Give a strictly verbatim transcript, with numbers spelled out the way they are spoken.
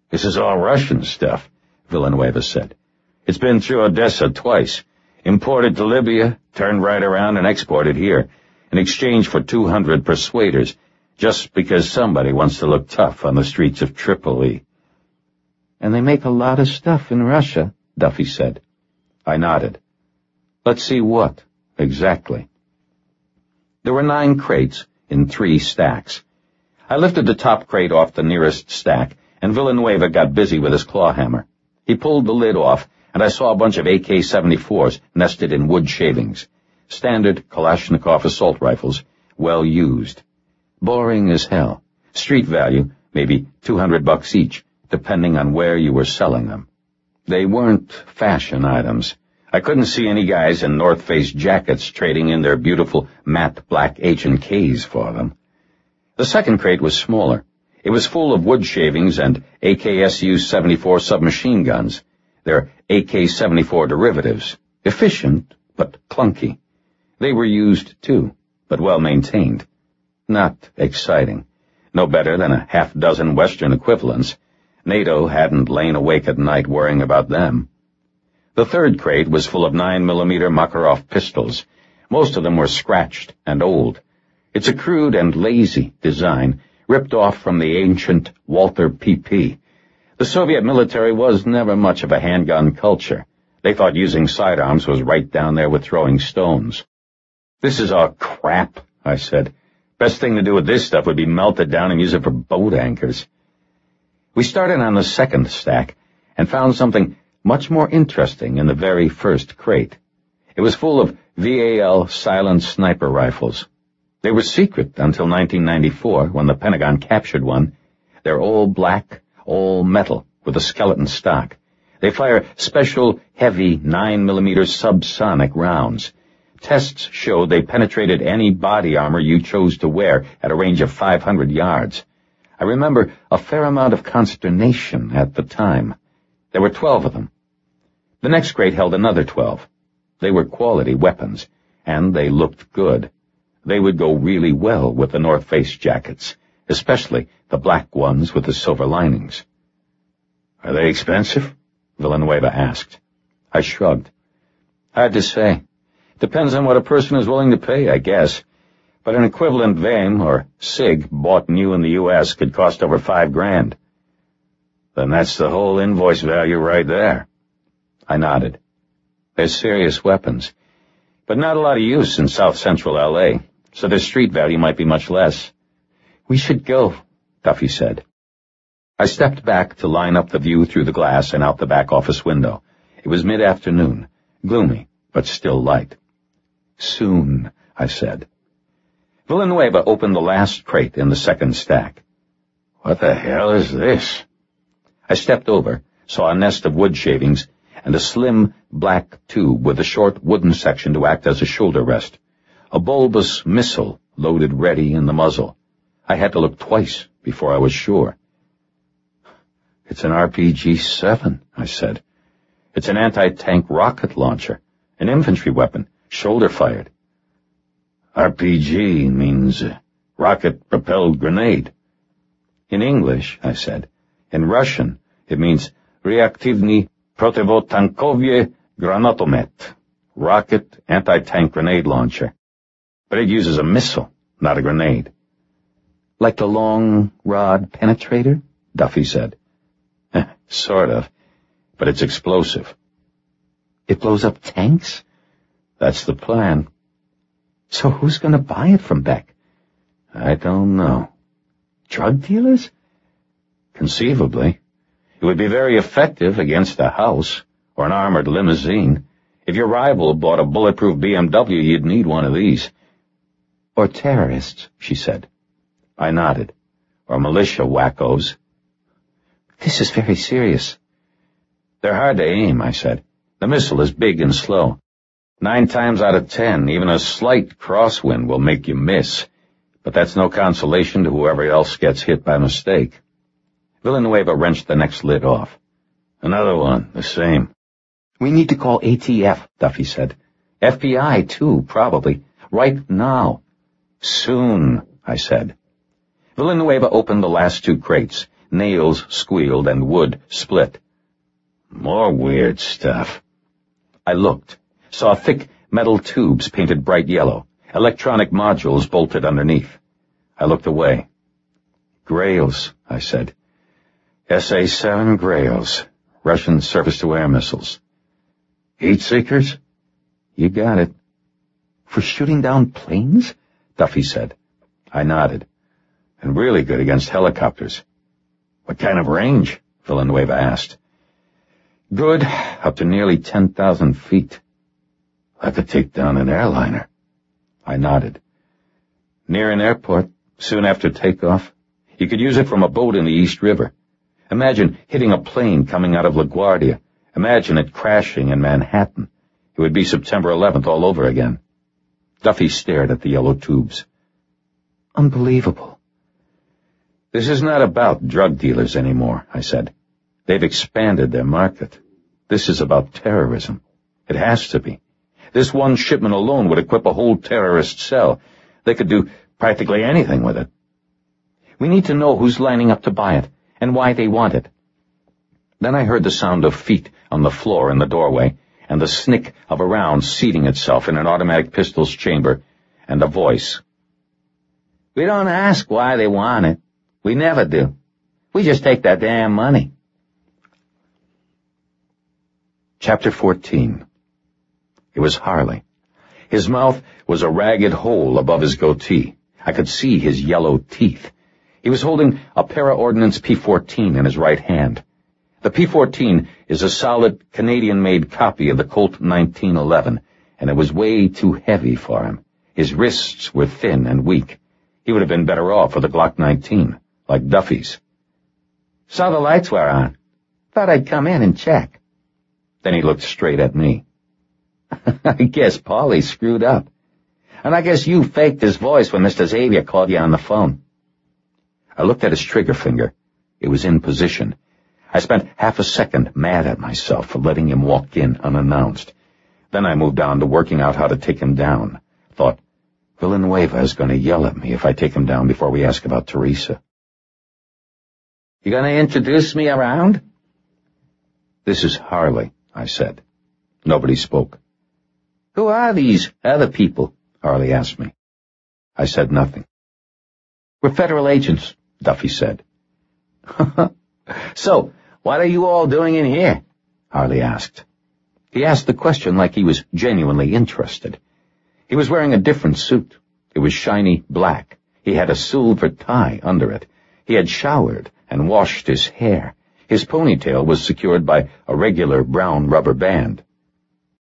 This is all Russian stuff, Villanueva said. It's been through Odessa twice. Imported to Libya, turned right around and exported here, in exchange for two hundred persuaders, just because somebody wants to look tough on the streets of Tripoli. And they make a lot of stuff in Russia, Duffy said. I nodded. Let's see what, exactly. There were nine crates in three stacks. I lifted the top crate off the nearest stack, and Villanueva got busy with his claw hammer. He pulled the lid off, and I saw a bunch of A K seventy-fours nested in wood shavings. Standard Kalashnikov assault rifles, well used. Boring as hell. Street value, maybe two hundred bucks each, depending on where you were selling them. They weren't fashion items. I couldn't see any guys in North Face jackets trading in their beautiful matte black H and K's for them. The second crate was smaller. It was full of wood shavings and A K S U seventy-four submachine guns. They're A K seventy-four derivatives. Efficient, but clunky. They were used, too, but well-maintained. Not exciting. No better than a half-dozen Western equivalents. NATO hadn't lain awake at night worrying about them. The third crate was full of nine millimeter Makarov pistols. Most of them were scratched and old. It's a crude and lazy design, ripped off from the ancient Walther P P. The Soviet military was never much of a handgun culture. They thought using sidearms was right down there with throwing stones. This is all crap, I said. Best thing to do with this stuff would be melt it down and use it for boat anchors. We started on the second stack and found something much more interesting in the very first crate. It was full of V A L silent sniper rifles. They were secret until nineteen ninety-four, when the Pentagon captured one. They're all black, all metal, with a skeleton stock. They fire special, heavy nine millimeter subsonic rounds. Tests showed they penetrated any body armor you chose to wear at a range of five hundred yards. I remember a fair amount of consternation at the time. There were twelve of them. The next crate held another twelve. They were quality weapons, and they looked good. They would go really well with the North Face jackets, especially the black ones with the silver linings. Are they expensive? Villanueva asked. I shrugged. Hard to say. Depends on what a person is willing to pay, I guess. But an equivalent V A M or SIG bought new in the U S could cost over five grand. Then that's the whole invoice value right there. I nodded. They're serious weapons, but not a lot of use in south-central L A, so their street value might be much less. We should go, Duffy said. I stepped back to line up the view through the glass and out the back office window. It was mid-afternoon, gloomy, but still light. Soon, I said. Villanueva opened the last crate in the second stack. What the hell is this? I stepped over, saw a nest of wood shavings, and a slim black tube with a short wooden section to act as a shoulder rest. A bulbous missile loaded ready in the muzzle. I had to look twice before I was sure. It's an R P G seven, I said. It's an anti-tank rocket launcher, an infantry weapon, shoulder-fired. R P G means uh, rocket-propelled grenade. In English, I said. In Russian, it means Reaktivny protivotankovye granatomet, rocket anti-tank grenade launcher. But it uses a missile, not a grenade. Like the long rod penetrator? Duffy said. Sort of, but it's explosive. It blows up tanks? That's the plan. So who's going to buy it from Beck? I don't know. Drug dealers? Conceivably. It would be very effective against a house or an armored limousine. If your rival bought a bulletproof B M W, you'd need one of these. Or terrorists, she said. I nodded. Or militia wackos. This is very serious. They're hard to aim, I said. The missile is big and slow. Nine times out of ten, even a slight crosswind will make you miss. But that's no consolation to whoever else gets hit by mistake. Villanueva wrenched the next lid off. Another one, the same. We need to call A T F, Duffy said. F B I, too, probably. Right now. Soon, I said. Villanueva opened the last two crates. nails squealed, and wood split. More weird stuff. I looked, saw thick metal tubes painted bright yellow, electronic modules bolted underneath. I looked away. Grails, I said. S A seven Grails, Russian surface-to-air missiles. Heat seekers? You got it. For shooting down planes? Duffy said. I nodded. And really good against helicopters. What kind of range? Villanueva asked. Good, up to nearly ten thousand feet. I could take down an airliner. I nodded. Near an airport, soon after takeoff. You could use it from a boat in the East River. Imagine hitting a plane coming out of LaGuardia. Imagine it crashing in Manhattan. It would be September eleventh all over again. Duffy stared at the yellow tubes. Unbelievable. This is not about drug dealers anymore, I said. They've expanded their market. This is about terrorism. It has to be. This one shipment alone would equip a whole terrorist cell. They could do practically anything with it. We need to know who's lining up to buy it, and why they want it. Then I heard the sound of feet on the floor in the doorway, and the snick of a round seating itself in an automatic pistol's chamber, and a voice. We don't ask why they want it. We never do. We just take that damn money. Chapter fourteen. It was Harley. His mouth was a ragged hole above his goatee. I could see his yellow teeth. He was holding a Para-Ordnance P fourteen in his right hand. The P fourteen is a solid Canadian-made copy of the Colt nineteen eleven, and it was way too heavy for him. His wrists were thin and weak. He would have been better off with a Glock nineteen, like Duffy's. Saw the lights were on. Thought I'd come in and check. Then he looked straight at me. I guess Paulie screwed up. And I guess you faked his voice when Mister Xavier called you on the phone. I looked at his trigger finger. It was in position. I spent half a second mad at myself for letting him walk in unannounced. Then I moved on to working out how to take him down. Thought, Villanueva is going to yell at me if I take him down before we ask about Teresa. You going to introduce me around? This is Harley, I said. Nobody spoke. Who are these other people? Harley asked me. I said nothing. We're federal agents, Duffy said. So, what are you all doing in here? Harley asked. He asked the question like he was genuinely interested. He was wearing a different suit. It was shiny black. He had a silver tie under it. He had showered and washed his hair. His ponytail was secured by a regular brown rubber band.